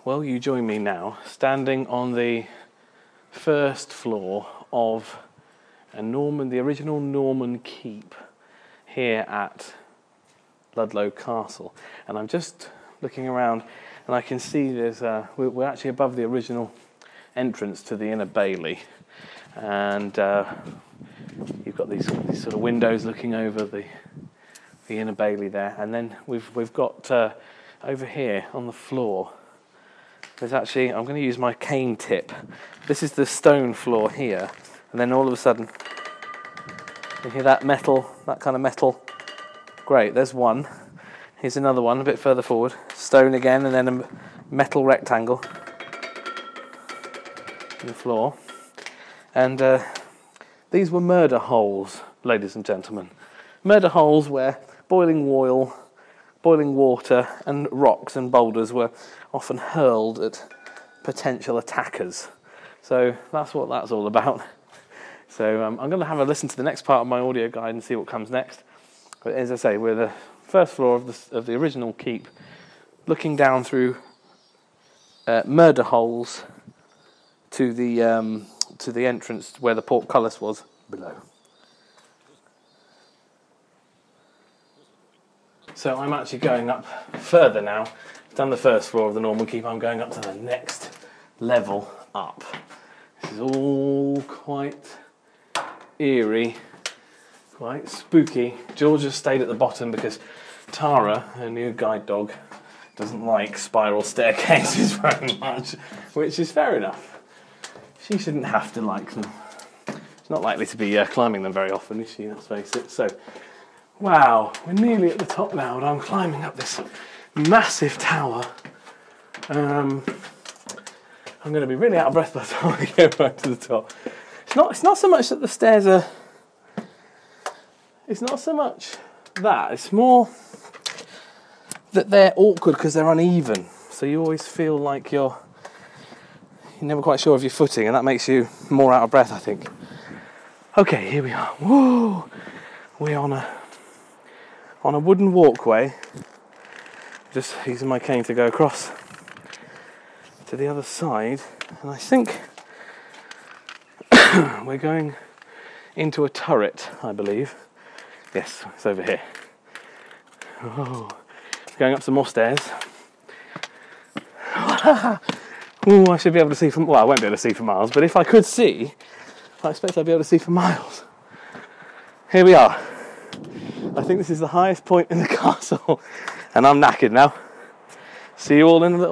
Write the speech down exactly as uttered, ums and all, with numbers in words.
Well, you join me now, standing on the first floor of a Norman, the original Norman keep here at Ludlow Castle. And I'm just looking around and I can see there's a, we're actually above the original entrance to the Inner Bailey. And uh, you've got these, these sort of windows looking over the the Inner Bailey there. And then we've, we've got uh, over here on the floor, there's actually, I'm going to use my cane tip. This is the stone floor here, and then all of a sudden, you hear that metal, that kind of metal. Great, there's one. Here's another one a bit further forward. Stone again, and then a metal rectangle in the floor. And uh, these were murder holes, ladies and gentlemen. Murder holes where boiling oil, boiling water and rocks and boulders were often hurled at potential attackers. So that's what that's all about. So um, I'm going to have a listen to the next part of my audio guide and see what comes next. But as I say, we're the first floor of the, of the original keep, looking down through uh, murder holes to the um, to the entrance where the portcullis was below. So I'm actually going up further now. I've done the first floor of the Norman keep. I'm going up to the next level up. This is all quite eerie, quite spooky. George has stayed at the bottom because Tara, her new guide dog, doesn't like spiral staircases very much, which is fair enough. She shouldn't have to like them. She's not likely to be uh, climbing them very often, is she? Let's face it. So, wow, we're nearly at the top now, and I'm climbing up this massive tower. Um, I'm going to be really out of breath by the time I get back to the top. It's not. It's not so much that the stairs are. It's not so much that. It's more that they're awkward because they're uneven. So you always feel like you're. You're never quite sure of your footing, and that makes you more out of breath, I think. Okay, here we are. Whoa, we're on a on a wooden walkway. Just using my cane to go across to the other side, and I think we're going into a turret, I believe. Yes, it's over here. Oh, going up some more stairs. Oh, I should be able to see from, well, I won't be able to see for miles, but if I could see, I expect I'd be able to see for miles. Here we are. I think this is the highest point in the castle, and I'm knackered now. See you all in a little